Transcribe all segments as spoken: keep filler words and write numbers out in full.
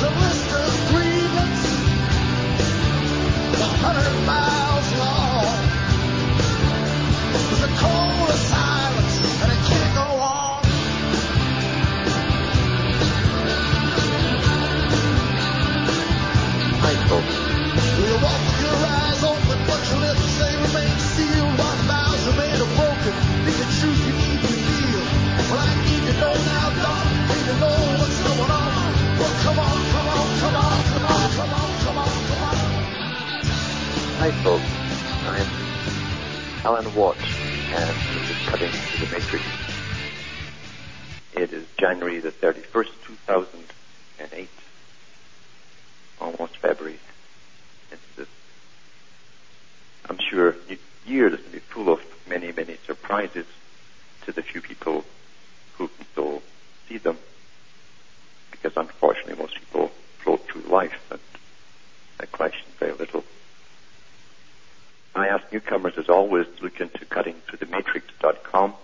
Hi folks, I'm Alan Watt and this is Cutting Through the Matrix. It is January the thirty-first, two thousand eight, almost February. It's this, I'm sure, new year that's going to be full of many, many surprises to the few people who can still see them, because unfortunately most people float through life and they question very little. I ask newcomers, as always, to look into cutting through the matrix dot com,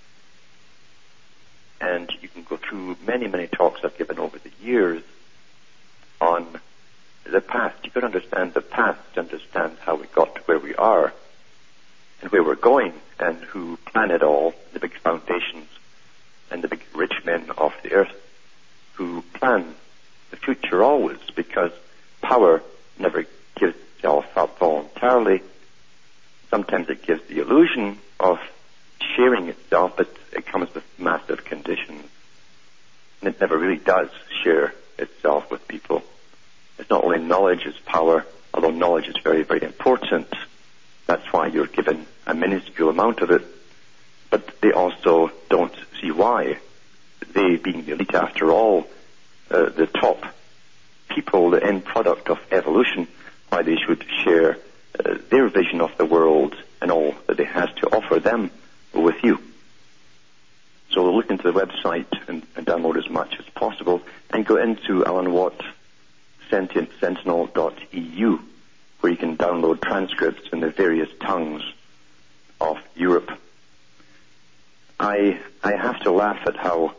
and you can go through many, many talks I've given over the years on the past. You've got to understand the past to understand how we got to where we are and where we're going and who planned it all, the big foundations and the big rich men of the earth who plan the future always, because power never gives itself up voluntarily. Sometimes it gives the illusion of sharing itself, but it comes with massive conditions. And it never really does share itself with people. It's not only knowledge is power, although knowledge is very, very important. That's why you're given a minuscule amount of it. But they also don't see why. They, being the elite after all, uh, the top people, the end product of evolution, why they should share Uh, their vision of the world and all that it has to offer them with you. So look into the website and, and download as much as possible, and go into Alan Watt Sentient Sentinel dot E U, where you can download transcripts in the various tongues of Europe. I I have to laugh at how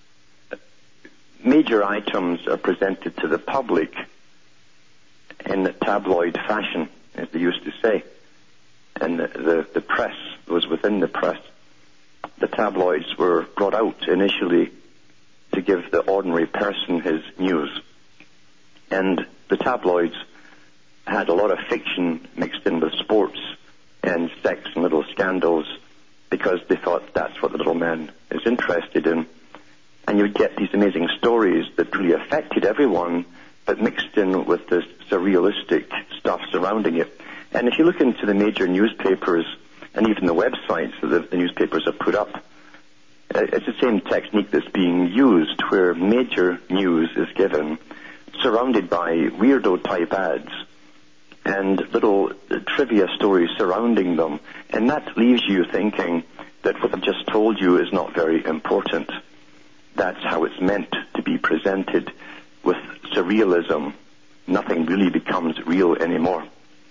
major items are presented to the public in tabloid fashion, as they used to say, and the, the, the press was within the press. The tabloids were brought out initially to give the ordinary person his news, and the tabloids had a lot of fiction mixed in with sports and sex and little scandals, because they thought that's what the little man is interested in. And you'd get these amazing stories that really affected everyone, but mixed in with this surrealistic stuff surrounding it. And if you look into the major newspapers and even the websites that the, the newspapers have put up, it's the same technique that's being used, where major news is given, surrounded by weirdo-type ads and little trivia stories surrounding them. And that leaves you thinking that what I've just told you is not very important. That's how it's meant to be presented. With surrealism, nothing really becomes real anymore.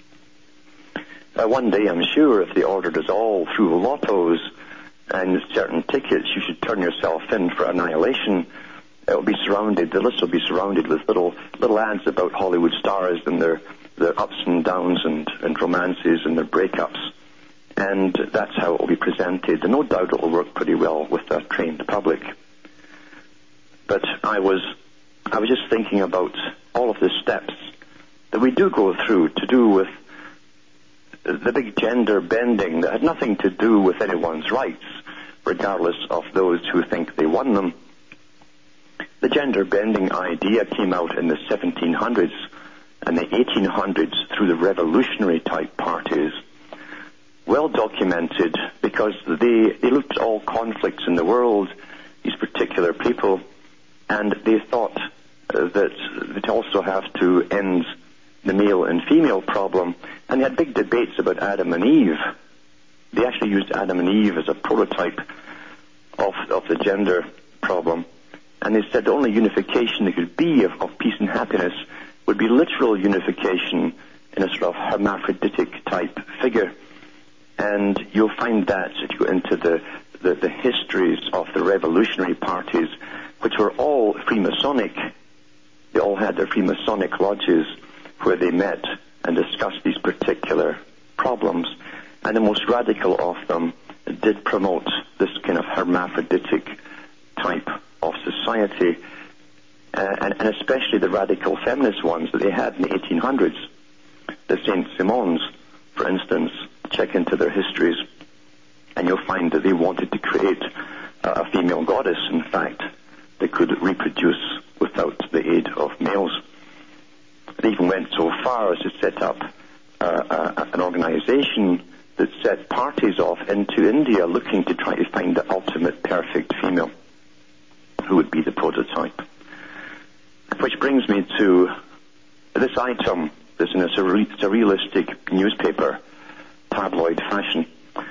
Uh, one day, I'm sure, if they ordered us all through lottos and certain tickets, you should turn yourself in for annihilation. It will be surrounded, the list will be surrounded with little little ads about Hollywood stars and their, their ups and downs and, and romances and their breakups. And that's how it will be presented. And no doubt it will work pretty well with a trained public. But I was... I was just thinking about all of the steps that we do go through to do with the big gender bending that had nothing to do with anyone's rights, regardless of those who think they won them. The gender bending idea came out in the seventeen hundreds and the eighteen hundreds through the revolutionary type parties. Well documented, because they, they looked at all conflicts in the world, these particular people, and they thought uh, that they'd also have to end the male and female problem. And they had big debates about Adam and Eve. They actually used Adam and Eve as a prototype of, of the gender problem. And they said the only unification there could be of, of peace and happiness would be literal unification in a sort of hermaphroditic type figure. And you'll find that if you go into the, the, the histories of the revolutionary parties, which were all Freemasonic, They all had their Freemasonic lodges where they met and discussed these particular problems. And the most radical of them did promote this kind of hermaphroditic type of society, uh, and, and especially the radical feminist ones that they had in the eighteen hundreds. The Saint Simons, for instance, check into their histories, and you'll find that they wanted to create uh, a female goddess, in fact, that could reproduce without the aid of males. They even went so far as to set up uh, uh, an organization that set parties off into India looking to try to find the ultimate perfect female who would be the prototype. Which brings me to this item that's in a surre- surrealistic newspaper, tabloid fashion.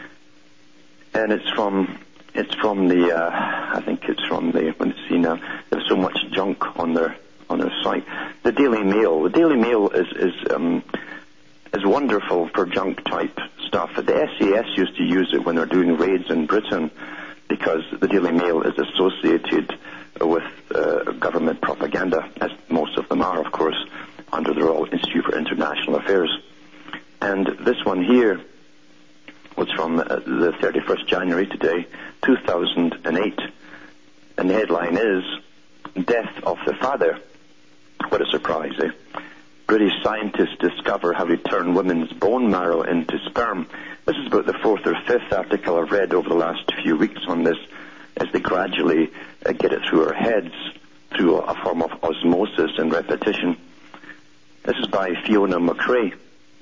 And it's from, it's from the, uh, I think it's from the, let's see now, there's so much junk on their, on their site. The Daily Mail. The Daily Mail is, is, um, is wonderful for junk type stuff. The S A S used to use it when they're doing raids in Britain because the Daily Mail is associated with uh, government propaganda, as most of them are, of course, under the Royal Institute for International Affairs. And this one here was from uh, the thirty-first of January today, two thousand eight. And the headline is, Death of the Father. What a surprise, eh? British scientists discover how to turn women's bone marrow into sperm. This is about the fourth or fifth article I've read over the last few weeks on this, as they gradually uh, get it through our heads through a, a form of osmosis and repetition. This is by Fiona McRae.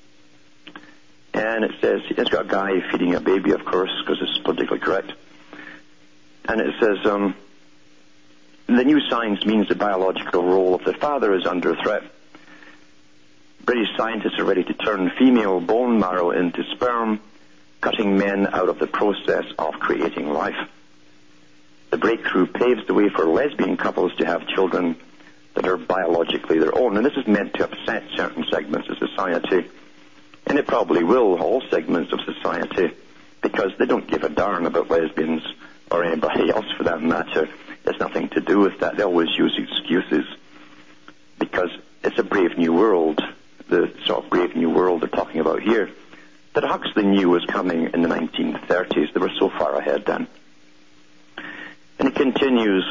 And it says, it's got a guy feeding a baby, of course, because it's politically correct. And it says, um, the new science means the biological role of the father is under threat. British scientists are ready to turn female bone marrow into sperm, cutting men out of the process of creating life. The breakthrough paves the way for lesbian couples to have children that are biologically their own. And this is meant to upset certain segments of society. And it probably will, all segments of society, because they don't give a darn about lesbians or anybody else for that matter. There's nothing to do with that. They always use excuses because it's a brave new world, the sort of brave new world they're talking about here, that Huxley knew was coming in the nineteen thirties. They were so far ahead then. And it continues,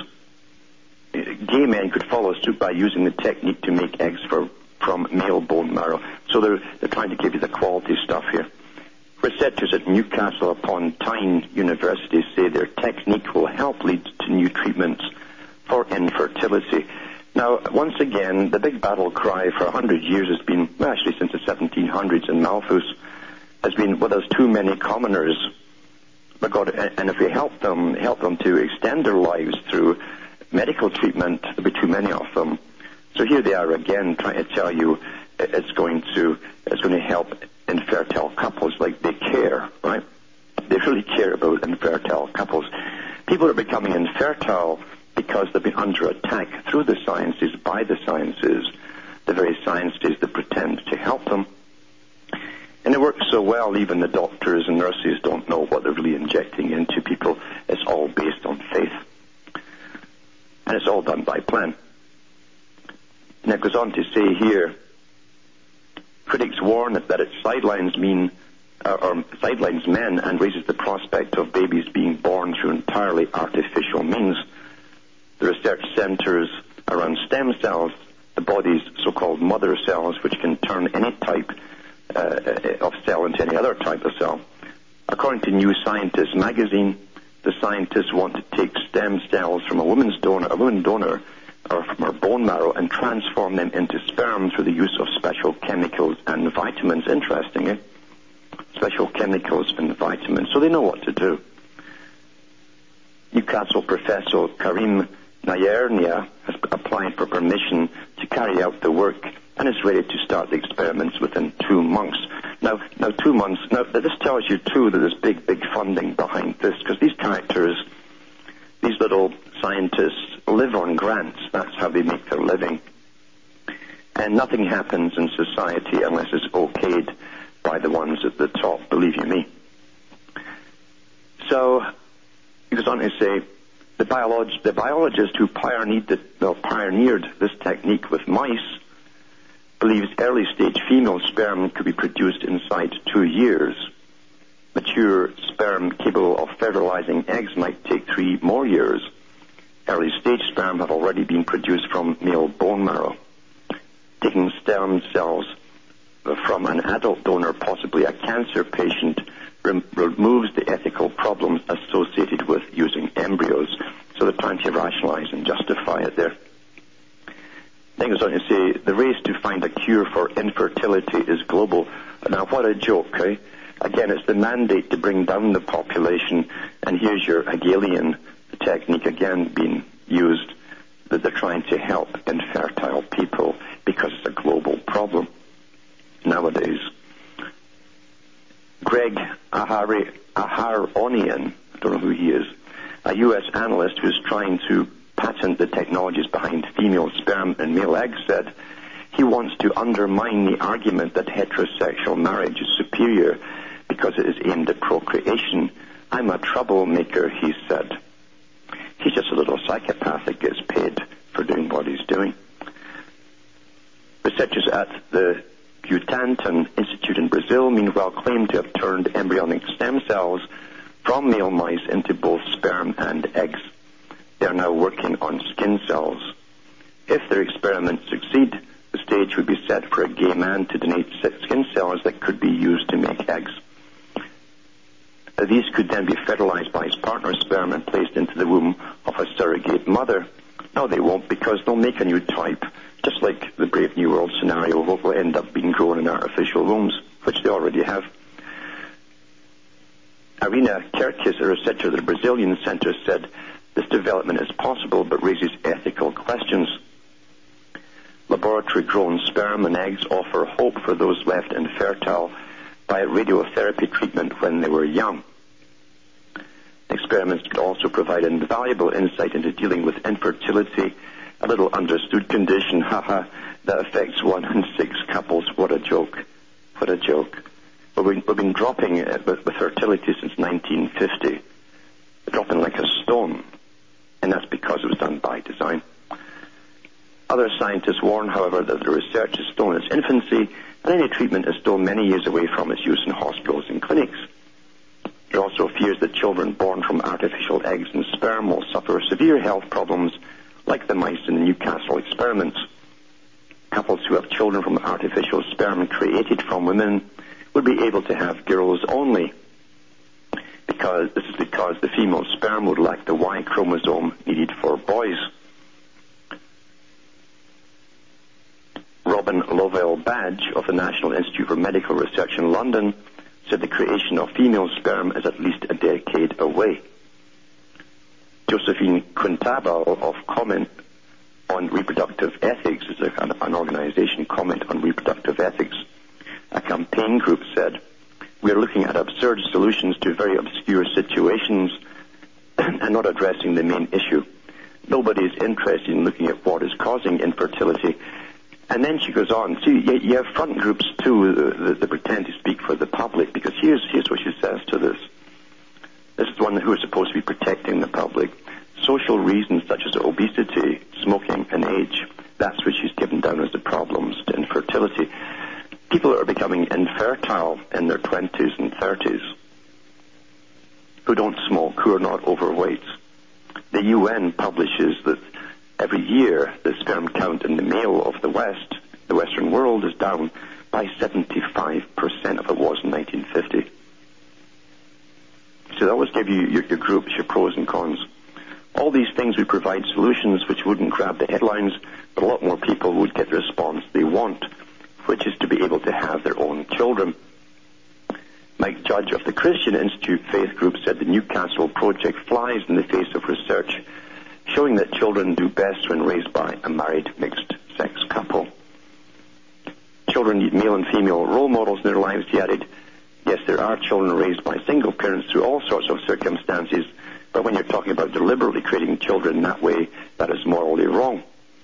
gay men could follow suit by using the technique to make eggs for, from male bone marrow. So they're, they're trying to give you the quality stuff here. Researchers at Newcastle upon Tyne University say their technique will help lead to new treatments for infertility. Now, once again, the big battle cry for a hundred years has been, well, actually since the seventeen hundreds in Malthus, has been, well, there's too many commoners. But God, and if we help them, help them to extend their lives through medical treatment, there'll be too many of them. So here they are again, trying to tell you it's going to, it's going to help infertile couples, like they care, right? They really care about infertile couples. People are becoming infertile because they've been under attack through the sciences, by the sciences, the very sciences that pretend to help them. And it works so well, even the doctors and nurses don't know what they're really injecting into people. It's all based on faith. And it's all done by plan. And it goes on to say here, critics warn that it sidelines mean, uh, or sidelines men and raises the prospect of babies being born through entirely artificial means. The research centers around stem cells, the body's so-called mother cells, which can turn any type uh, of cell into any other type of cell. According to New Scientist magazine, the scientists want to take stem cells from a woman's donor, a woman donor, or from her bone marrow, and transform them into sperm through the use of special chemicals and vitamins. Interesting, eh? Special chemicals and vitamins. So they know what to do. Newcastle professor Karim Nayernia has applied for permission to carry out the work and is ready to start the experiments within two months. Now, now two months, now this tells you too that there's big, big funding behind this, because these characters, these little scientists live on grants. That's how they make their living. And nothing happens in society unless it's okayed by the ones at the top, believe you me. So, he goes on to say, The, biolog- the biologist who pioneered, the, well, pioneered this technique with mice believes early-stage female sperm could be produced inside two years. Mature sperm capable of fertilizing eggs might take three more years. Early-stage sperm have already been produced from male bone marrow. Taking stem cells from an adult donor, possibly a cancer patient, rem- removes the ethical problems associated with using embryos. So they're trying to rationalize and justify it there. Then goes on to say, the race to find a cure for infertility is global. Now, what a joke, eh? Again, it's the mandate to bring down the population, and here's your Hegelian technique again being used, that they're trying to help infertile people because it's a global problem nowadays. Greg Ahari, Aharonian, I don't know who he is, a U S analyst who's trying to patent the technologies behind female sperm and male eggs, said he wants to undermine the argument that heterosexual marriage is superior because it is aimed at procreation. I'm a troublemaker, he said. He's just a little psychopath that gets paid for doing what he's doing. Researchers at the Butantan Institute in Brazil, meanwhile, claim to have turned embryonic stem cells from male mice into both sperm and eggs. They are now working on skin cells. If their experiments succeed, the stage would be set for a gay man to donate skin cells that could be used to make eggs. These could then be fertilized by his partner's sperm and placed into the womb of a surrogate mother. No, they won't, because they'll make a new type, just like the Brave New World scenario, what will end up being grown in artificial wombs, which they already have. Irina Kerkis, a researcher at the Brazilian Center, said this development is possible but raises ethical questions. Laboratory-grown sperm and eggs offer hope for those left infertile by radiotherapy treatment when they were young. Experiments could also provide invaluable insight into dealing with infertility, a little understood condition, haha, that affects one in six couples. What a joke. What a joke. Well, we, we've been dropping it with, with fertility since nineteen fifty. We're dropping like a stone, and that's because it was done by design. Other scientists warn, however, that the research is still in its infancy, and any treatment is still many years away from its use in hospitals and clinics. It also fears that children born from artificial eggs and sperm will suffer severe health problems like the mice in the Newcastle experiments. Couples who have children from artificial sperm created from women would be able to have girls only. Because this is because the female sperm would lack the Y chromosome needed for boys. Robin Lovell-Badge of the National Institute for Medical Research in London said the creation of female sperm is at least a decade away. Josephine Quintabal of Comment on Reproductive Ethics, is an, an organization, Comment on Reproductive Ethics, a campaign group, said, "We are looking at absurd solutions to very obscure situations and not addressing the main issue. Nobody is interested in looking at what is causing infertility." And then she goes on, see, you, you have front groups too that, that pretend to speak for the public, because here's, here's what she says to this. This is one who is supposed to be protecting the public. Social reasons such as obesity, smoking, and age, that's what she's given down as the problems to infertility. People are becoming infertile in their twenties and thirties, who don't smoke, who are not overweight. The U N publishes that every year the sperm count in the male of the West, the Western world, is down by seventy-five percent of it was in nineteen fifty. So that always give you your, your groups, your pros and cons. All these things would provide solutions which wouldn't grab the headlines, but a lot more people would get the response they want, which is to be able to have their own children. Mike Judge of the Christian Institute Faith Group said the Newcastle project flies in the face of research showing that children do best when raised by a married mixed-sex couple. Children need male and female role models in their lives, he added. Yes, there are children raised by single parents through all sorts of circumstances, but when you're talking about deliberately creating children in that way, that is morally wrong.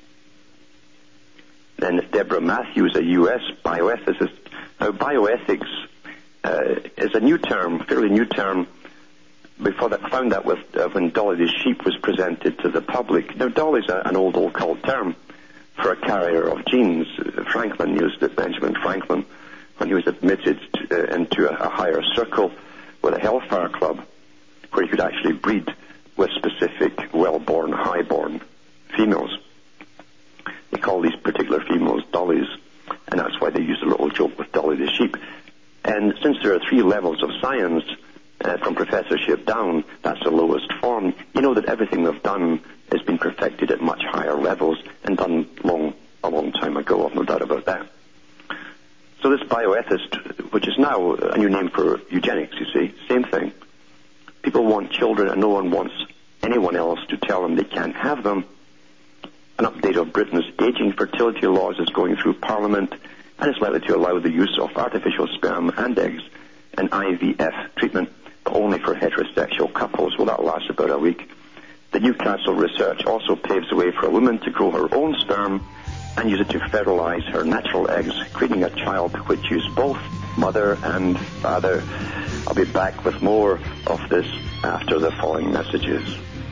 Then Deborah Matthews, a U S bioethicist. Now, bioethics uh, is a new term, fairly new term, before that, I found that with uh, when Dolly the sheep was presented to the public. Now, Dolly's a, an old occult term for a carrier of genes. Uh, Franklin used it, Benjamin Franklin, when he was admitted to, uh, into a, a higher circle with a Hellfire Club, where he could actually breed with specific well-born, high-born females. They call these particular females Dollies, and that's why they use a little joke with Dolly the sheep. And since there are three levels of science, uh, from professorship down, that's the lowest form, you know that everything we've done has been perfected at much higher levels and done long, a long time ago, I've no doubt about that. So this bioethist, which is now a new name for eugenics, you see, same thing. People want children and no one wants anyone else to tell them they can't have them. An update of Britain's aging fertility laws is going through Parliament and is likely to allow the use of artificial sperm and eggs and I V F treatment, but only for heterosexual couples. Well, that lasts about a week. The Newcastle research also paves the way for a woman to grow her own sperm and use it to fertilize her natural eggs, creating a child which is both mother and father. I'll be back with more of this after the following messages.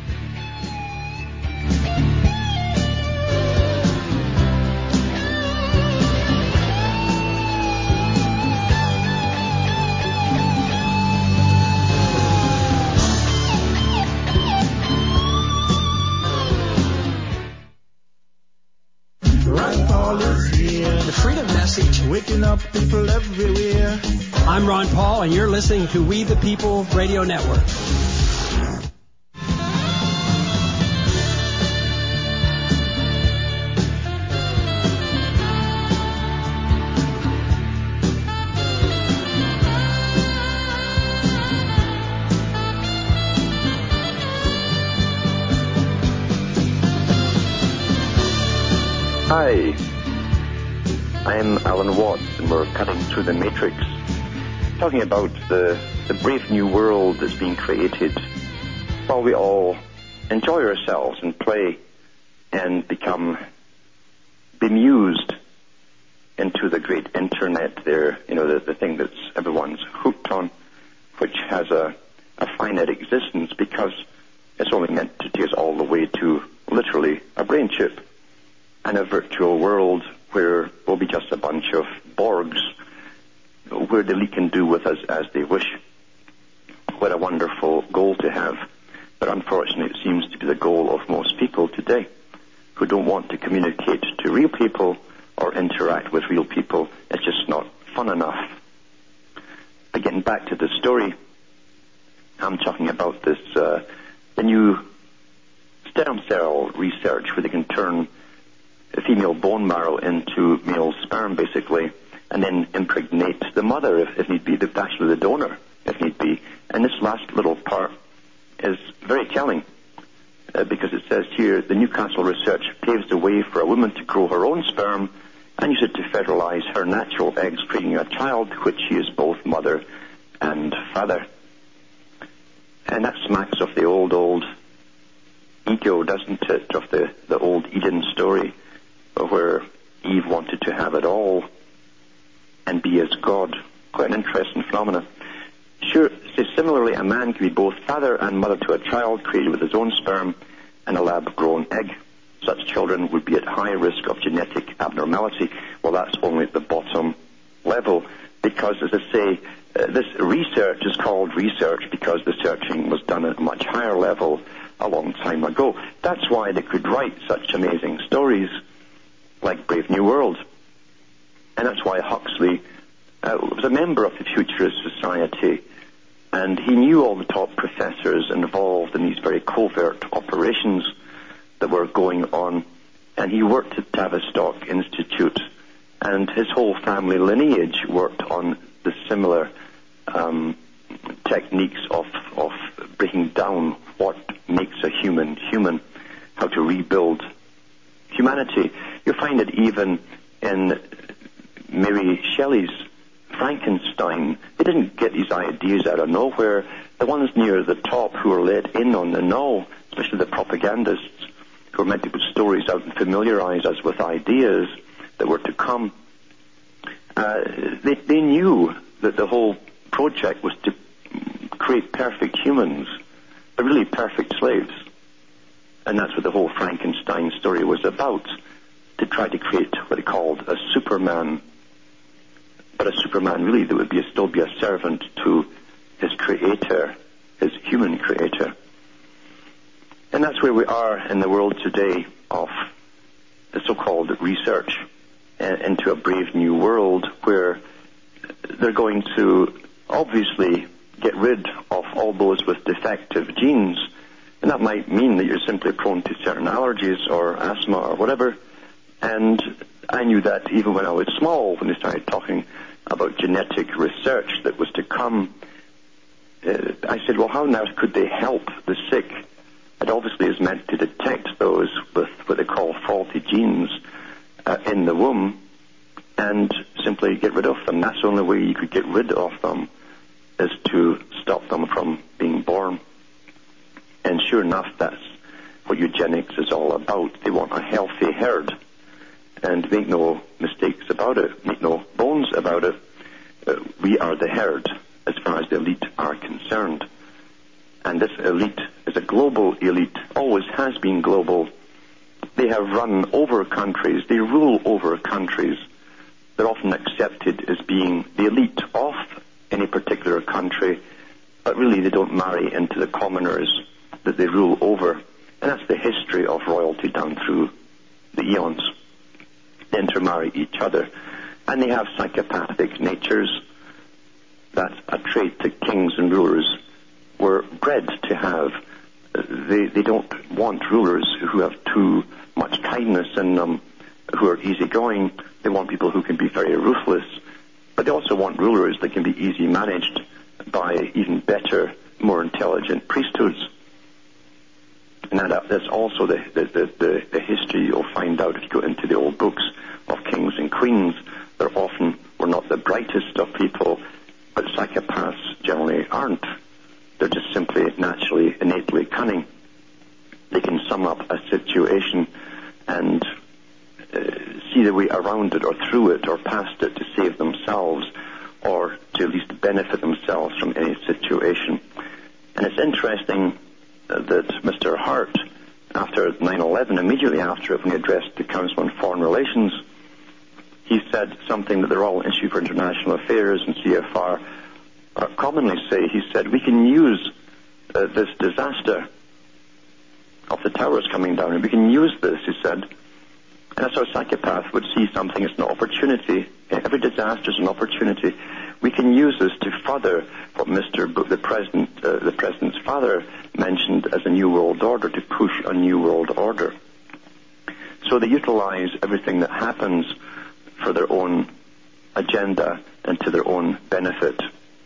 Waking up people everywhere. I'm Ron Paul, and you're listening to We the People Radio Network. Hi. I'm Alan Watts, and we're cutting through the matrix, talking about the, the brave new world that's being created while we all enjoy ourselves and play and become bemused into the great internet there, you know, the, the thing that's everyone's hooked on, which has a, a finite existence because it's only meant to take us all the way to literally a brain chip and a virtual world where we'll be just a bunch of Borgs, where the elite can do with us as they wish. What a wonderful goal to have. But unfortunately, it seems to be the goal of most people today, who don't want to communicate to real people or interact with real people. It's just not fun enough. Again, back to the story. I'm talking about this, uh, the new stem cell research where they can turn female bone marrow into male sperm, basically, and then impregnate the mother, if, if need be, the, actually the donor, if need be. And this last little part is very telling, uh, because it says here, the Newcastle research paves the way for a woman to grow her own sperm and use it to fertilize her natural eggs, creating a child which she is both mother and father. And that smacks of the old, old ego, doesn't it, of the, the old Eden story, where Eve wanted to have it all and be as God. Quite an interesting phenomenon. Sure, so similarly, a man can be both father and mother to a child created with his own sperm and a lab-grown egg. Such children would be at high risk of genetic abnormality. Well, that's only at the bottom level, because, as I say, uh, this research is called research because the searching was done at a much higher level a long time ago. That's why they could write such amazing stories like Brave New World. And that's why Huxley uh, was a member of the Futurist Society, and he knew all the top professors involved in these very covert operations that were going on, and he worked at Tavistock Institute, and his whole family lineage worked on the similar um, techniques of, of breaking down what makes a human human, how to rebuild humanity. You find it even in Mary Shelley's Frankenstein. They didn't get these ideas out of nowhere. The ones near the top who were let in on the know, especially the propagandists who were meant to put stories out and familiarize us with ideas that were to come, uh, they, they knew that the whole project was to create perfect humans, but really perfect slaves. And that's what the whole Frankenstein story was about, to try to create what they called a Superman, but a Superman really that would be still be a servant to his creator, his human creator. And that's where we are in the world today of the so-called research uh, into a brave new world, where they're going to obviously get rid of all those with defective genes. And that might mean that you're simply prone to certain allergies or asthma or whatever. And I knew that even when I was small, when they started talking about genetic research that was to come. Uh, I said, well, how now could they help the sick? It obviously is meant to detect those with what they call faulty genes uh, in the womb and simply get rid of them. That's the only way you could get rid of them, is to stop them from being born. And sure enough, that's what eugenics is all about. They want a healthy herd. And make no mistakes about it, make no bones about it, uh, we are the herd as far as the elite are concerned. And this elite is a global elite, always has been global. They have run over countries, they rule over countries. They're often accepted as being the elite of any particular country, but really they don't marry into the commoners that they rule over. And that's the history of royalty down through the eons. They intermarry each other, and they have psychopathic natures. That's a trait that kings and rulers were bred to have. They, they don't want rulers who have too much kindness in them, who are easygoing. They want people who can be very ruthless, but they also want rulers that can be easy managed by even better, more intelligent priesthoods. And that, that's also the, the, the, the history you'll find out if you go into the old books of kings and queens. They often were not the brightest of people, but psychopaths generally aren't. They're just simply naturally, innately cunning. They can sum up a situation and uh, see the way around it or through it or past it to save themselves or to at least benefit themselves from any situation. And it's interesting that Mister Hart, after nine eleven, immediately after it, when he addressed the Council on Foreign Relations, he said something that the Royal Institute for International Affairs and C F R uh, commonly say. He said, we can use uh, this disaster of the towers coming down, and we can use this, he said. And that's how a psychopath would see something as an opportunity. Every disaster is an opportunity. We can use this to further what Mister B- the President, uh, the President's father mentioned as a new world order, to push a new world order. So they utilize everything that happens for their own agenda and to their own benefit.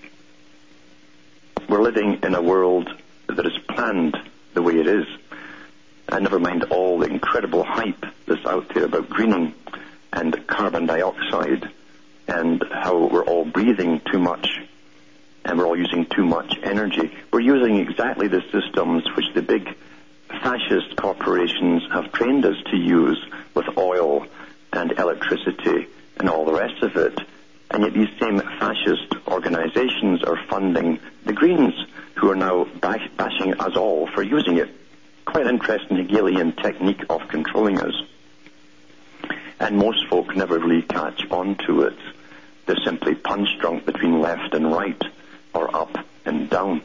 We're living in a world that is planned the way it is. And never mind all the incredible hype that's out there about greening and carbon dioxide and how we're all breathing too much and we're all using too much energy. We're using exactly the systems which the big fascist corporations have trained us to use with oil and electricity and all the rest of it. And yet these same fascist organizations are funding the Greens, who are now bash- bashing us all for using it. Quite an interesting Hegelian technique of controlling us. And most folk never really catch on to it. They're simply punch-drunk between left and right, or up and down.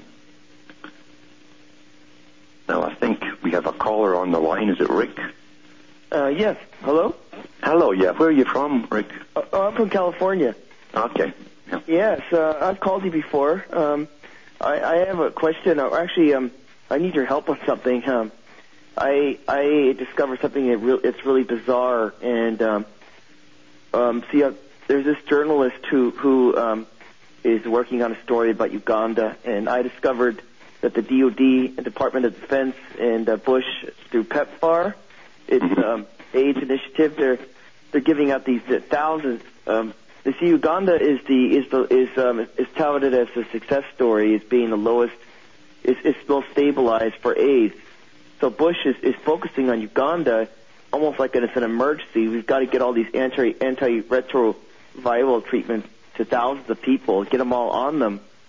Now, I think we have a caller on the line. Is it Rick? Uh, yes. Hello? Hello, yeah. Where are you from, Rick? Uh, I'm from California. Okay. Yeah. Yes, uh, I've called you before. Um, I, I have a question. Or actually, um, I need your help on something. Um, I I discovered something that re- it's really bizarre, and um, um, see, uh, there's this journalist who who um, is working on a story about Uganda, and I discovered that the D O D, Department of Defense, and uh, Bush through PEPFAR, it's Mm-hmm. um, AIDS initiative. They're they're giving out these uh, thousands. Um, you see, Uganda is the is the is um, is touted as a success story as being the lowest, is is most stabilized for AIDS. So Bush is, is focusing on Uganda almost like it's an emergency. We've got to get all these anti anti-retroviral treatments to thousands of people, get them all on them.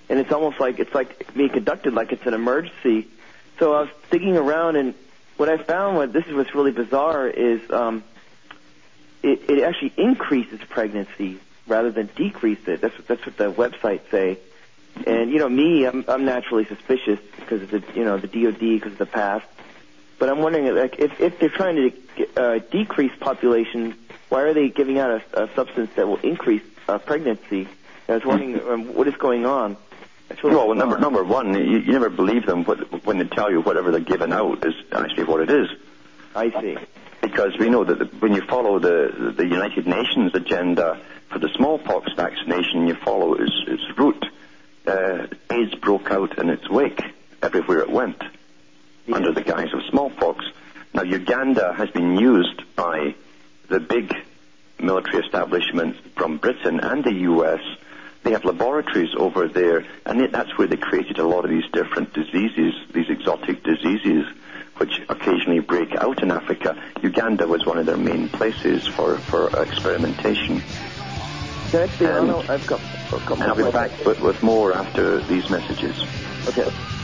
and it's almost like it's like being conducted like it's an emergency. So I was digging around, and what I found, what this is what's really bizarre, is um, it, it actually increases pregnancy rather than decrease it. That's what, that's what the websites say. And you know, me, I'm, I'm naturally suspicious because of the you know the D O D, because of the past. But I'm wondering, like, if, if they're trying to uh, decrease population, why are they giving out a, a substance that will increase uh, pregnancy? I was wondering um, what is going on. Really well, number number one, you, you never believe them when they tell you whatever they're giving out is actually what it is. I see. Because we know that the, when you follow the the United Nations agenda for the smallpox vaccination, you follow its, its route. Uh, AIDS broke out in its wake everywhere it went, yeah. under the guise of smallpox. Now, Uganda has been used by the big military establishments from Britain and the U S. They have laboratories over there, and it, that's where they created a lot of these different diseases, these exotic diseases, which occasionally break out in Africa. Uganda was one of their main places for, for experimentation. Can I see, and, I don't know, I've got, I've got and I'll be back with, with more after these messages. Okay.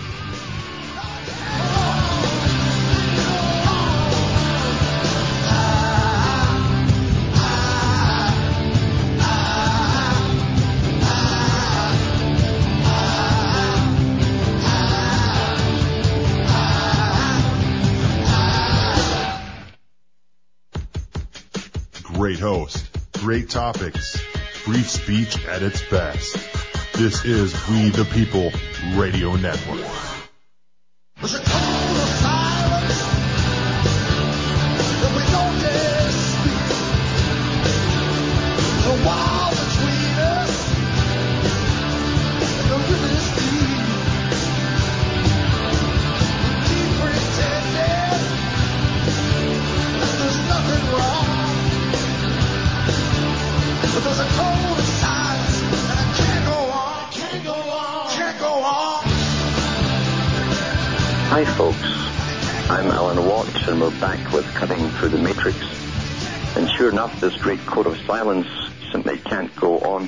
Great host, great topics, free speech at its best. This is We the People Radio Network. Hi folks, I'm Alan Watts and we're back with Cutting Through the Matrix. And sure enough, this great code of silence simply can't go on.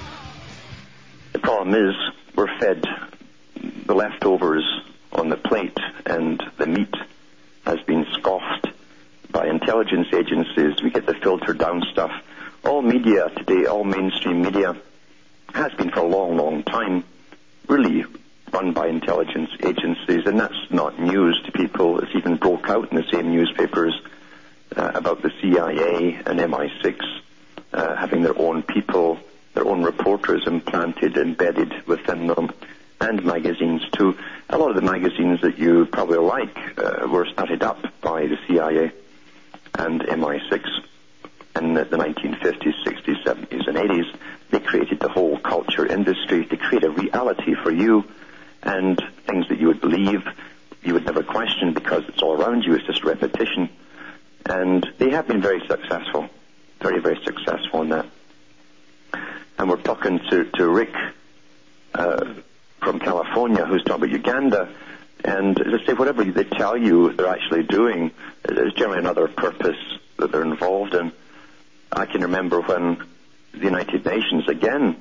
The problem is, we're fed the leftovers on the plate, and the meat has been scoffed by intelligence agencies. We get the filtered down stuff. All media today, all mainstream media, has been for a long, long time really run by intelligence agencies, and that's not news to people. It's even broke out in the same newspapers uh, about the C I A and M I six uh, having their own people, their own reporters implanted, embedded within them, and magazines too. A lot of the magazines that you probably like uh, were started up by the C I A and M I six in the, the nineteen fifties, sixties, seventies, and eighties. They created the whole culture industry to create a reality for you, and things that you would believe, you would never question because it's all around you. It's just repetition. And they have been very successful, very, very successful in that. And we're talking to, to Rick uh, from California, who's talking about Uganda. And as I say, whatever they tell you they're actually doing is generally another purpose that they're involved in. I can remember when the United Nations, again,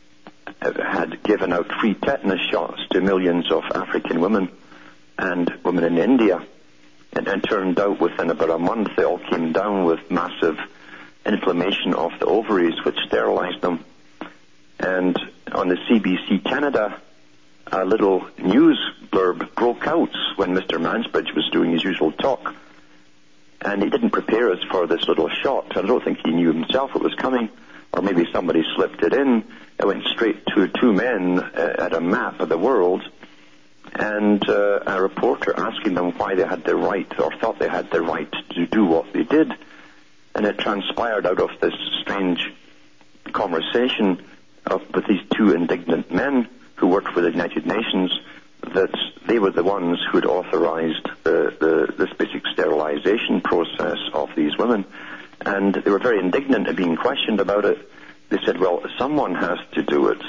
had given out free tetanus shots to millions of African women and women in India. And it turned out within about a month they all came down with massive inflammation of the ovaries, which sterilized them. And on the C B C Canada, a little news blurb broke out when Mister Mansbridge was doing his usual talk. And he didn't prepare us for this little shot. I don't think he knew himself it was coming, or maybe somebody slipped it in. It went straight to two men uh, at a map of the world, and uh, a reporter asking them why they had the right, or thought they had the right to do what they did. And it transpired out of this strange conversation of, with these two indignant men who worked for the United Nations, that they were the ones who had authorized the, the, this basic sterilization process of these women. And they were very indignant at being questioned about it. They said, well, someone has to do it.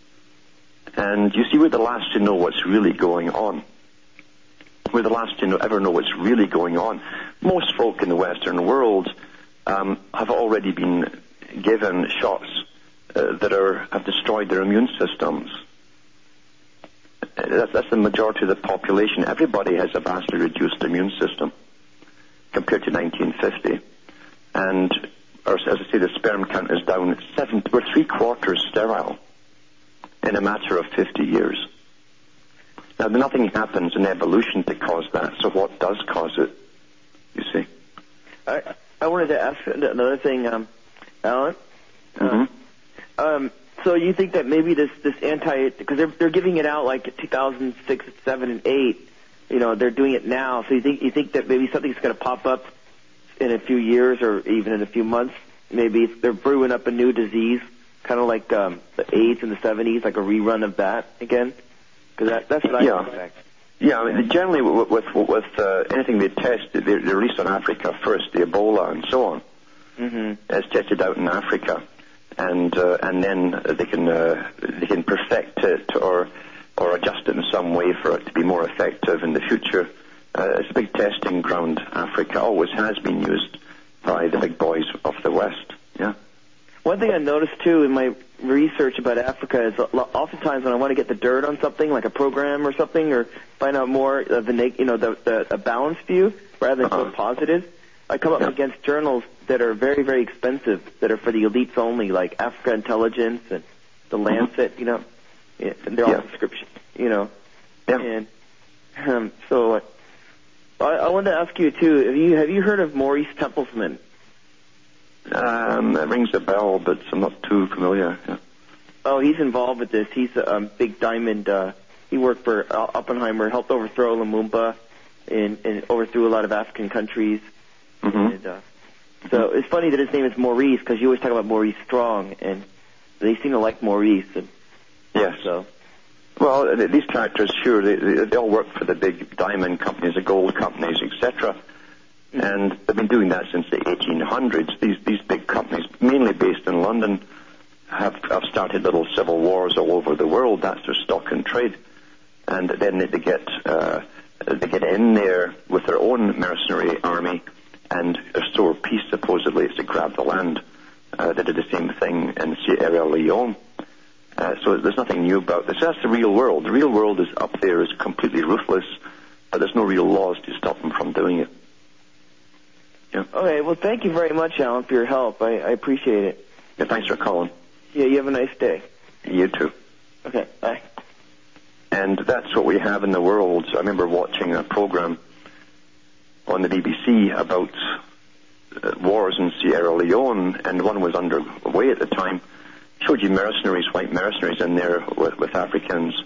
And you see, we're the last to know what's really going on. We're the last to know, ever know what's really going on. Most folk in the Western world um, have already been given shots uh, that are have destroyed their immune systems. that's, that's the majority of the population. Everybody has a vastly reduced immune system compared to nineteen fifty. And, or, as I say, the sperm count is down. Seven, we're three quarters sterile in a matter of fifty years. Now, nothing happens in evolution to cause that, so what does cause it, you see? I, I wanted to ask another thing, um, Alan. Mm-hmm. Uh, um, so you think that maybe this, this anti, because they're, they're giving it out like two thousand six, seven, and eight, you know, they're doing it now, so you think, you think that maybe something's going to pop up in a few years or even in a few months? Maybe they're brewing up a new disease, kind of like um, the AIDS in the seventies, like a rerun of that again? Because that, that's what I yeah. expect. Yeah, I mean, generally with with, with uh, anything they test, they, they release on Africa first, the Ebola and so on. Mm-hmm. It's tested out in Africa, and uh, and then they can uh, they can perfect it or or adjust it in some way for it to be more effective in the future. Uh, it's a big testing ground. Africa always has been used by the big boys of the West. Yeah. One thing I noticed too in my research about Africa is oftentimes when I want to get the dirt on something, like a program or something, or find out more of the you know the, the a balanced view rather than uh-huh. so positive, I come up yeah. against journals that are very very expensive, that are for the elites only, like Africa Intelligence and the Lancet, mm-hmm. you know, yeah, and they're all yeah. subscription, you know, yeah. and um, so uh, I, I wanted to ask you too. Have you have you heard of Maurice Tempelsman? Um, it rings a bell, but I'm not too familiar. Yeah. Oh, he's involved with this. He's a um, big diamond. Uh, he worked for uh, Oppenheimer, helped overthrow Lumumba, and, and overthrew a lot of African countries. Mm-hmm. And, uh, so it's funny that his name is Maurice, because you always talk about Maurice Strong, and they seem to like Maurice. And yes. So. Well, these characters, sure, they, they, they all work for the big diamond companies, the gold companies, et cetera. And they've been doing that since the eighteen hundreds. These these big companies, mainly based in London, have, have started little civil wars all over the world. That's their stock and trade. And then they get uh, they get in there with their own mercenary army and restore peace. Supposedly, it's to grab the land. Uh, they did the same thing in Sierra Leone. Uh, so there's nothing new about this. That's the real world. The real world is up there, is completely ruthless, but there's no real laws to stop them from doing it. Yeah. Okay, well, thank you very much, Alan, for your help. I, I appreciate it. Yeah, thanks for calling. Yeah, you have a nice day. You too. Okay, bye. And that's what we have in the world. I remember watching a program on the B B C about uh, wars in Sierra Leone, and one was underway at the time. Showed you mercenaries, white mercenaries in there with, with Africans.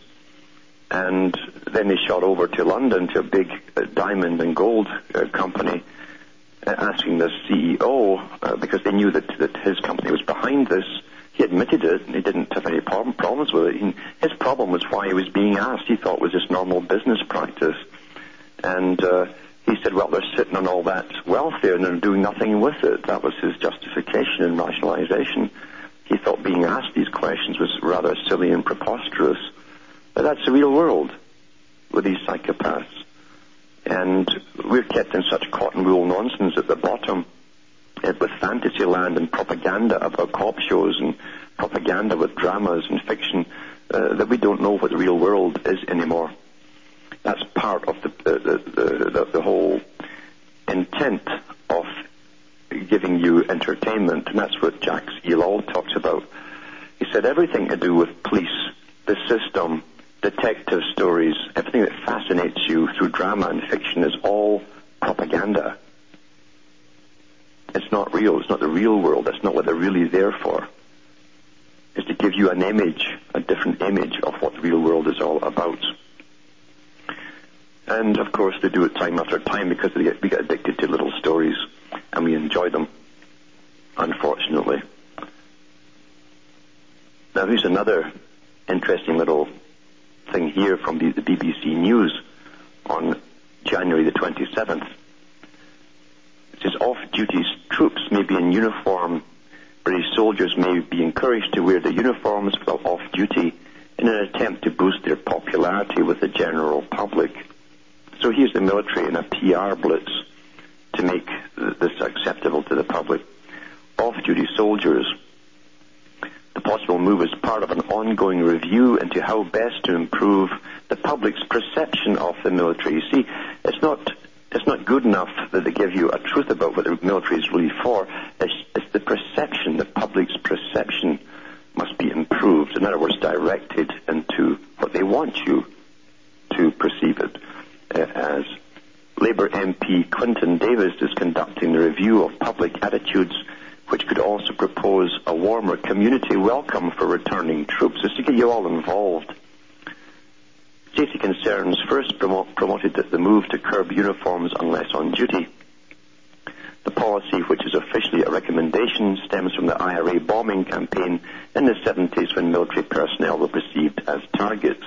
And then they shot over to London to a big uh, diamond and gold uh, company, uh, asking the C E O, uh, because they knew that, that his company was behind this. He admitted it, and he didn't have any problem, problems with it. He, his problem was why he was being asked. He thought it was just normal business practice. And uh, he said, well, they're sitting on all that wealth there, and they're doing nothing with it. That was his justification and rationalization. He thought being asked these questions was rather silly and preposterous. But that's the real world with these psychopaths. And we're kept in such cotton wool nonsense at the bottom, with fantasy land and propaganda about cop shows and propaganda with dramas and fiction, uh, that we don't know what the real world is anymore. That's part of the the, the, the, the whole intent of giving you entertainment, and that's what Jacques Ellul talks about. He said everything to do with police, the system, detective stories, everything that fascinates you through drama and fiction is all propaganda. It's not real. It's not the real world. That's not what they're really there for. It's to give you an image, a different image of what the real world is all about. And, of course, they do it time after time because they get, we get addicted to little stories and we enjoy them, unfortunately. Now, here's another interesting little thing here from the, the B B C News on January the twenty-seventh. It says, off-duty troops may be in uniform. British soldiers may be encouraged to wear the uniforms while off-duty in an attempt to boost their popularity with the general public. So here's the military in a P R blitz to make this acceptable to the public. Off-duty soldiers. The possible move is part of an ongoing review into how best to improve the public's perception of the military. You see, it's not it's not good enough that they give you a truth about what the military is really for. It's, it's the perception, the public's perception must be improved. In other words, directed into what they want you to perceive it uh, as. Labour M P Quinton Davis is conducting a review of public attitudes, which could also propose a warmer community welcome for returning troops. Just to get you all involved. Safety concerns first promote, promoted the move to curb uniforms unless on duty. The policy, which is officially a recommendation, stems from the I R A bombing campaign in the seventies when military personnel were perceived as targets.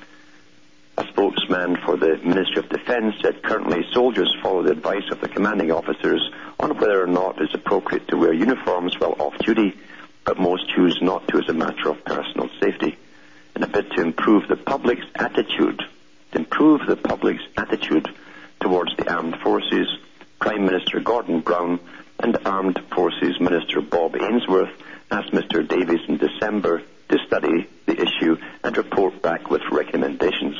A spokesman for the Ministry of Defence said currently soldiers follow the advice of the commanding officers on whether or not it is appropriate to wear uniforms while off duty, but most choose not to as a matter of personal safety. In a bid to improve the public's attitude, to improve the public's attitude towards the armed forces, Prime Minister Gordon Brown and Armed Forces Minister Bob Ainsworth asked Mister Davies in December to study the issue and report back with recommendations.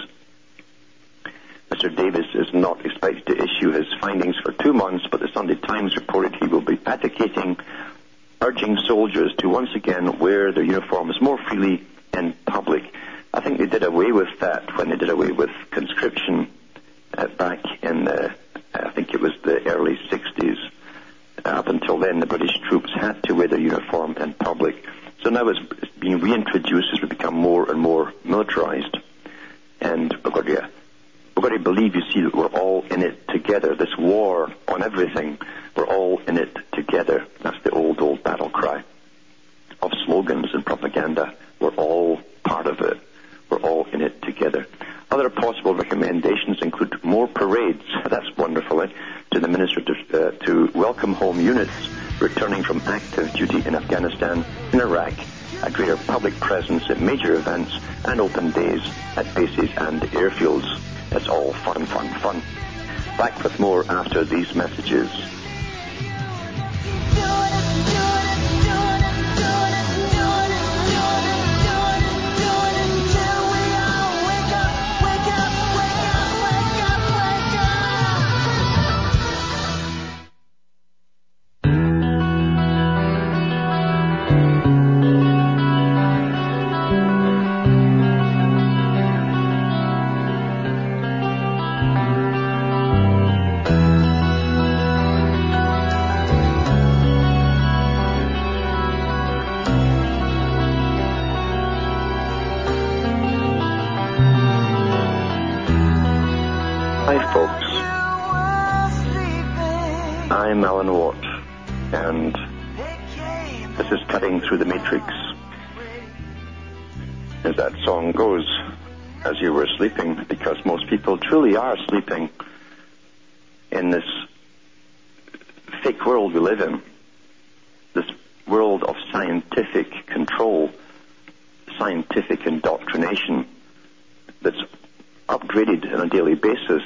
Mister Davis is not expected to issue his findings for two months, but the Sunday Times reported he will be advocating, urging soldiers to once again wear their uniforms more freely in public. I think they did away with that when they did away with conscription uh, back in, uh, I think it was the early sixties. Up until then, the British troops had to wear their uniform in public. So now it's being reintroduced as we become more and more militarized. And we're going to We've got to believe, you see, that we're all in it together. This war on everything, we're all in it together. That's the old, old battle cry of slogans and propaganda. We're all part of it. We're all in it together. Other possible recommendations include more parades. That's wonderful, eh? To the Minister to, uh, to welcome home units returning from active duty in Afghanistan and Iraq, a greater public presence at major events, and open days at bases and airfields. It's all fun, fun, fun. Back with more after these messages. I'm Alan Watt, and this is Cutting Through the Matrix. As that song goes, as you were sleeping, because most people truly are sleeping in this fake world we live in, this world of scientific control, scientific indoctrination that's upgraded on a daily basis.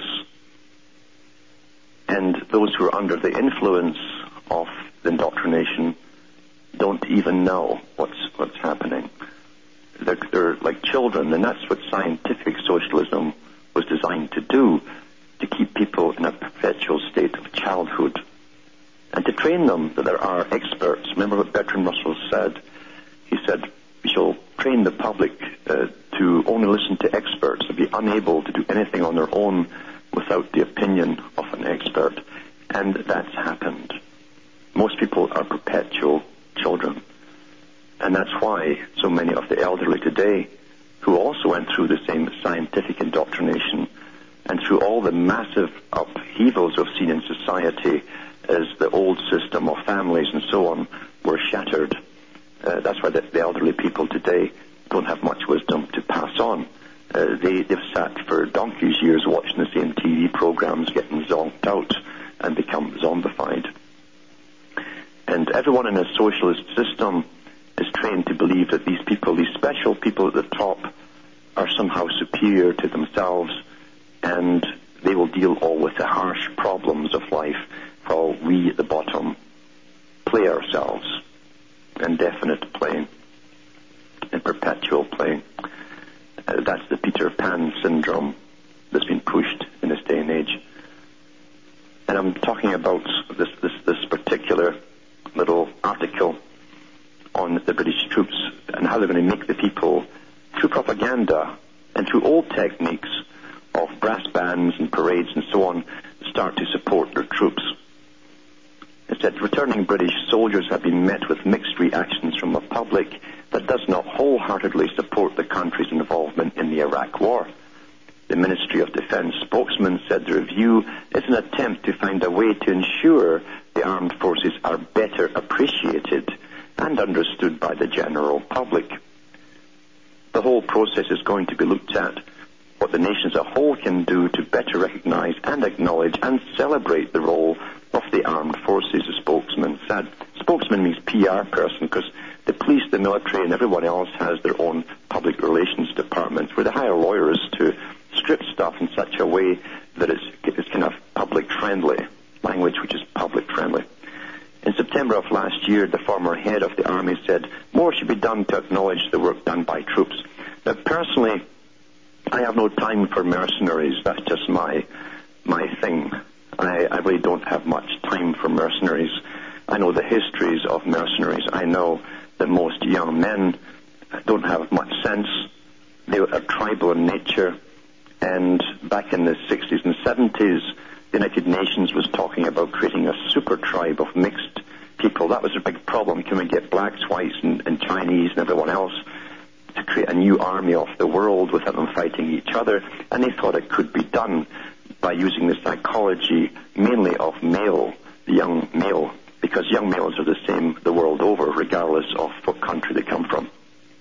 And those who are under the influence of the indoctrination don't even know what's what's happening. They're, they're like children, and that's what scientific socialism was designed to do, to keep people in a perpetual state of childhood, and to train them that there are experts. Remember what Bertrand Russell said? He said, we shall train the public uh, to only listen to experts, to be unable to do anything on their own without the opinion of an expert. And that's happened. Most people are perpetual children. And that's why so many of the elderly today, who also went through the same scientific indoctrination and through all the massive upheavals we've seen in society as the old system of families and so on were shattered. Uh, that's why the, the elderly people today don't have much wisdom to pass on. Uh, they, they've sat for donkey's years watching the same T V programs, getting zonked out and become zombified. And everyone in a socialist system is trained to believe that these people, these special people at the top, are somehow superior to themselves, and they will deal all with the harsh problems of life, while we at the bottom play ourselves, indefinite playing. in perpetual play. Uh, that's the Peter Pan syndrome that's been pushed in this day and age. And I'm talking about this, this, this particular little article on the British troops and how they're going to make the people, through propaganda and through old techniques of brass bands and parades and so on, start to support their troops. It said, returning British soldiers have been met with mixed reactions from a public that does not wholeheartedly support the country's involvement in the Iraq War. The Ministry of Defence spokesman said the review is an attempt to find a way to ensure the armed forces are better appreciated and understood by the general public. The whole process is going to be looked at what the nation as a whole can do to better recognise and acknowledge and celebrate the role of the armed forces, the spokesman said. Spokesman means P R person, because the police, the military, and everyone else has their own public relations departments where they hire lawyers to strip stuff in such a way that it's, it's kind of public-friendly, language which is public-friendly. In September of last year, the former head of the army said, more should be done to acknowledge the work done by troops. Now, personally, I have no time for mercenaries. That's just my my thing. I, I really don't have much time for mercenaries. I know the histories of mercenaries. I know that most young men don't have much sense. They are tribal in nature. And back in the sixties and seventies, the United Nations was talking about creating a super tribe of mixed people. That was a big problem. Can we get blacks, whites, and, and Chinese and everyone else to create a new army of the world without them fighting each other? And they thought it could be done by using the psychology mainly of male, the young male, because young males are the same the world over, regardless of what country they come from.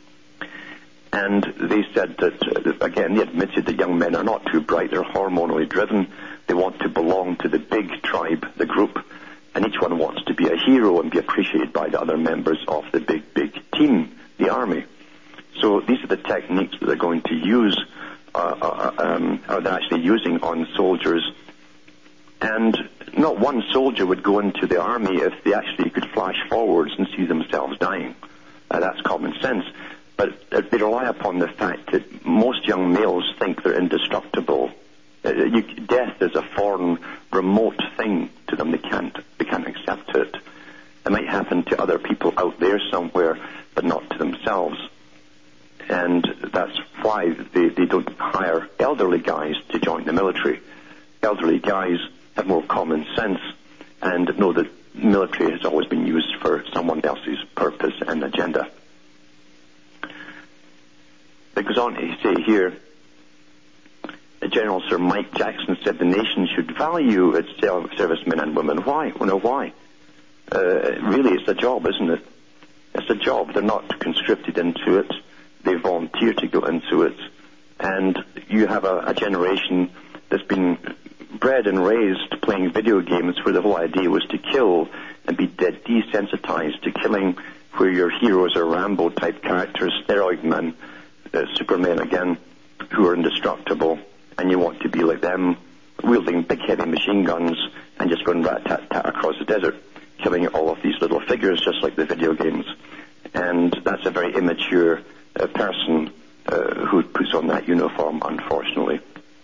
And they said that, again, they admitted that young men are not too bright, they're hormonally driven, they want to belong to the big tribe, the group, and each one wants to be a hero and be appreciated by the other members of the big, big team, the army. So these are the techniques that they're going to use, uh, uh, um, or they're actually using on soldiers. And not one soldier would go into the army if they actually could flash forwards and see themselves dying. Uh, that's common sense. But uh, they rely upon the fact that most young males think they're indestructible. Uh, you, death is a foreign, remote thing to them. They can't, they can't accept it. It might happen to other people out there somewhere, but not to themselves. And that's why they, they don't hire elderly guys to join the military. Elderly guys have more common sense and know that military has always been used for someone else's purpose and agenda. It goes on to say here, General Sir Mike Jackson said the nation should value its servicemen and women. Why? Well, no, why? Uh, really, it's a job, isn't it? It's a job. They're not conscripted into it. They volunteer to go into it. And you have a, a generation that's been bred and raised playing video games where the whole idea was to kill and be dead desensitized to killing, where your heroes are Rambo-type characters, steroid men, uh, Superman again, who are indestructible, and you want to be like them, wielding big heavy machine guns and just going rat-tat-tat across the desert, killing all of these little figures just like the video games. And that's a very immature uh, person uh, who puts on that uniform, unfortunately.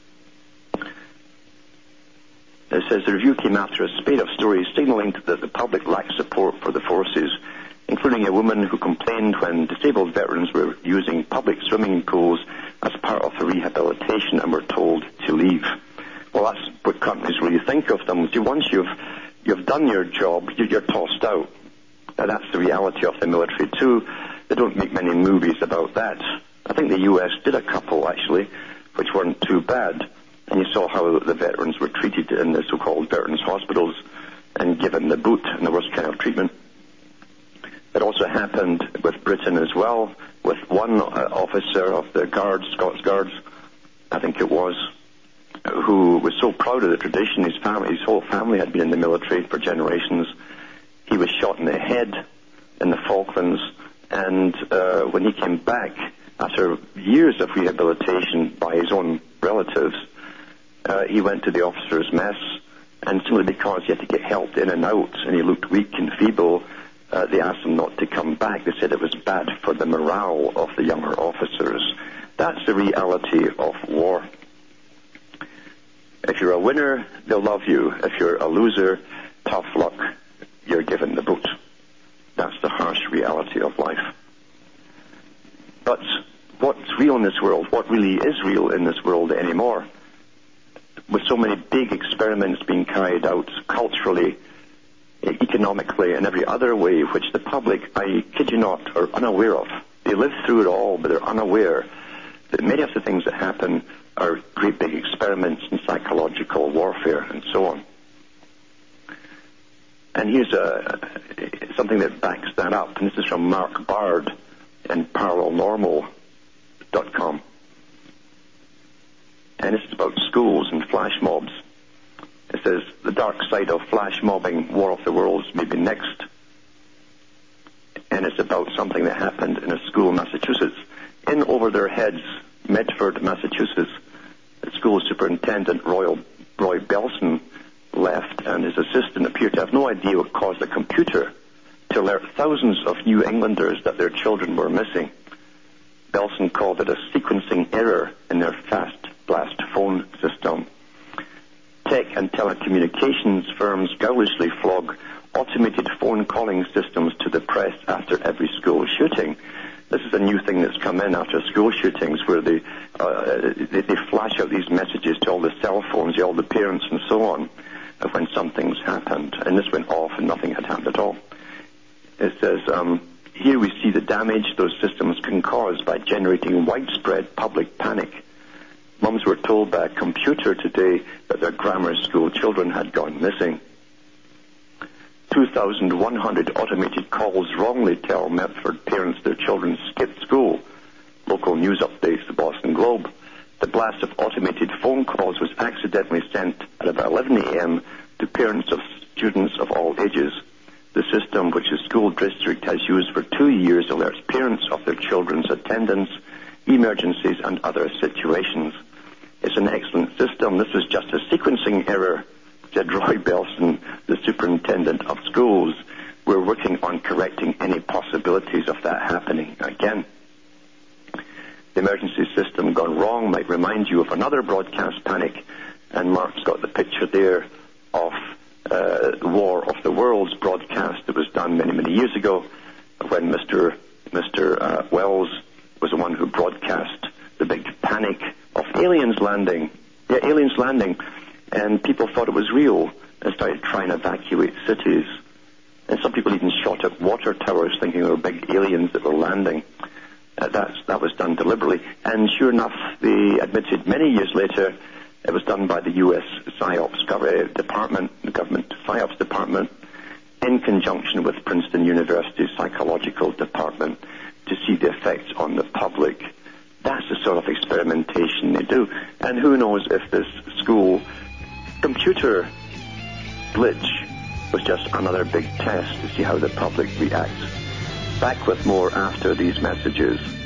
It says the review came after a spate of stories signaling that the public lacked support for the forces, including a woman who complained when disabled veterans were using public swimming pools as part of the rehabilitation and were told to leave. Well, that's what companies really think of them. See, once you've you've done your job, you're tossed out. And that's the reality of the military too. They don't make many movies about that. I think the U S did a couple, actually, which weren't too bad. And you saw how the veterans were treated in the so-called veterans hospitals and given the boot and the worst kind of treatment. It also happened with Britain as well, with one uh, officer of the Guards, Scots Guards, I think it was, who was so proud of the tradition. His family, his whole family had been in the military for generations. He was shot in the head in the Falklands, and uh, when he came back after years of rehabilitation by his own relatives, uh, he went to the officers' mess, and simply because he had to get helped in and out, and he looked weak and feeble, uh, they asked him not to come back, they said it was bad for the morale of the younger officers. That's the reality of war. If you're a winner, they'll love you. If you're a loser, tough luck, you're given the boot. That's the harsh reality of life. But what's real in this world, what really is real in this world anymore, with so many big experiments being carried out culturally, economically, and every other way, which the public, I kid you not, are unaware of. They live through it all, but they're unaware that many of the things that happen are great big experiments in psychological warfare and so on. And here's a, something that backs that up, and this is from Mark Bard in parallel normal dot com. And this is about schools and flash mobs. It says, the dark side of flash mobbing, War of the Worlds, may be next. And it's about something that happened in a school in Massachusetts. In over their heads, Medford, Massachusetts, the school superintendent, Roy, Roy Belson, left, and his assistant appeared to have no idea what caused the computer to alert thousands of New Englanders that their children were missing. Belson called it a sequencing error in their fast blast phone system. Tech and telecommunications firms ghoulishly flog automated phone calling systems to the press after every school shooting. This is a new thing that's come in after school shootings, where they, uh, they, they flash out these messages to all the cell phones, all the parents and so on, of when something's happened. And this went off and nothing had happened at all. It says, um, here we see the damage those systems can cause by generating widespread public panic. Mums were told by a computer today that their grammar school children had gone missing. two thousand one hundred automated calls wrongly tell Medford parents their children skipped school. Local news updates the Boston Globe. The blast of automated phone calls was accidentally sent at about eleven a.m. to parents of students of all ages. The system, which the school district has used for two years, alerts parents of their children's attendance, emergencies, and other situations. It's an excellent system. This is just a sequencing error, said Roy Belson, the superintendent of schools. We're working on correcting any possibilities of that happening again. The emergency system gone wrong might remind you of another broadcast panic, and Mark's got the picture there of uh, War of the Worlds broadcast that was done many, many years ago, when Mister Mister Uh, Wells was the one who broadcast the big panic of aliens landing. Yeah, aliens landing. And people thought it was real and started trying to evacuate cities. And some people even shot at water towers thinking they were big aliens that were landing. Uh, that's, that was done deliberately. And sure enough, they admitted many years later it was done by the U S PSYOPs gov- department, the government PSYOPs department, in conjunction with Princeton University's psychological department, to see the effects on the public. That's the sort of experimentation they do. And who knows if this school computer glitch was just another big test to see how the public reacts. Back with more after these messages.